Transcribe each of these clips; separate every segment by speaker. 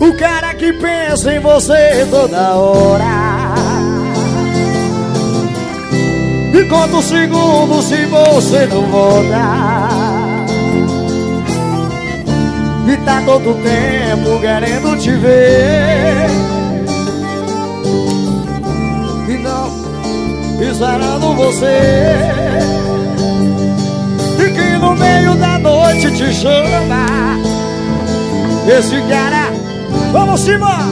Speaker 1: O cara que pensa em você toda hora e conta os segundos se você não volta. E tá todo tempo querendo te ver e não esperando você. E que no meio da noite te chama. Esse cara, vamos embora.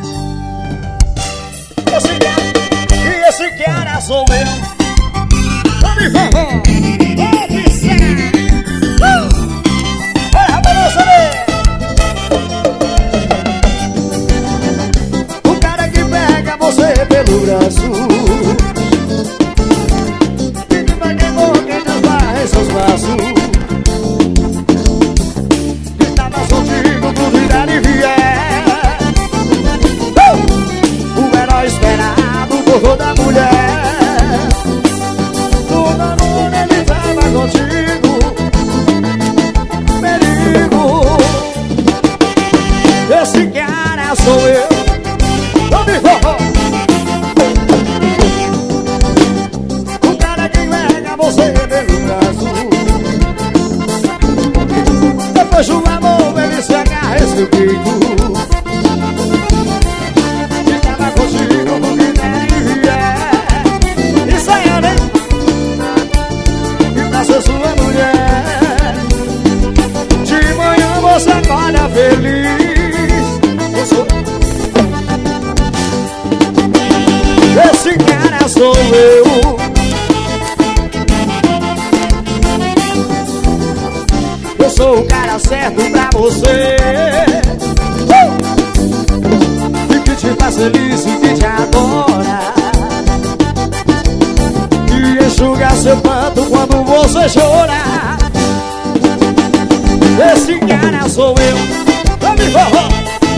Speaker 1: Esse cara sou eu. Vamos, olha a balança dele. O cara que pega você pelo braço e que vai que boca e desbarra em seus braços. E tá mais contigo, tudo irá e vier. O herói esperado por toda mulher. Toda noite ele tava contigo. Perigo. Esse cara sou eu. O cara que pega você pelo braço. Depois do amor ele se agarra em seu peito. E tava contigo no que der e vier. Isso aí, né? E pra ser sua mulher. De manhã você acorda feliz. Eu sou... Esse cara sou eu. Eu sou o cara certo pra você. E que te faz feliz e que te adora. E enxuga seu pranto quando você chora. Esse cara sou eu. Vamos, forró.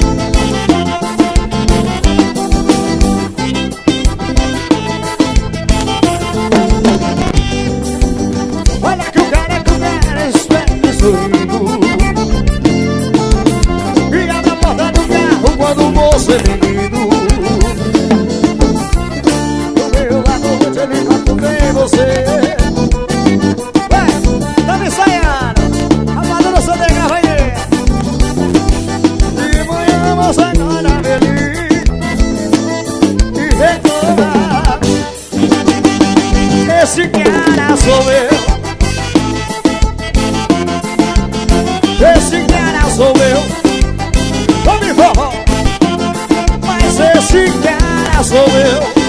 Speaker 1: E abre a porta do carro quando você menino. No meio da noite ele enquanto vem você. Ué, tá me ensaiando. Rapadura só pega, vai aí. De manhã você acorda feliz e reclama. Esse cara sou eu. Esse cara sou eu. Vamos, forró. Mas esse cara sou eu.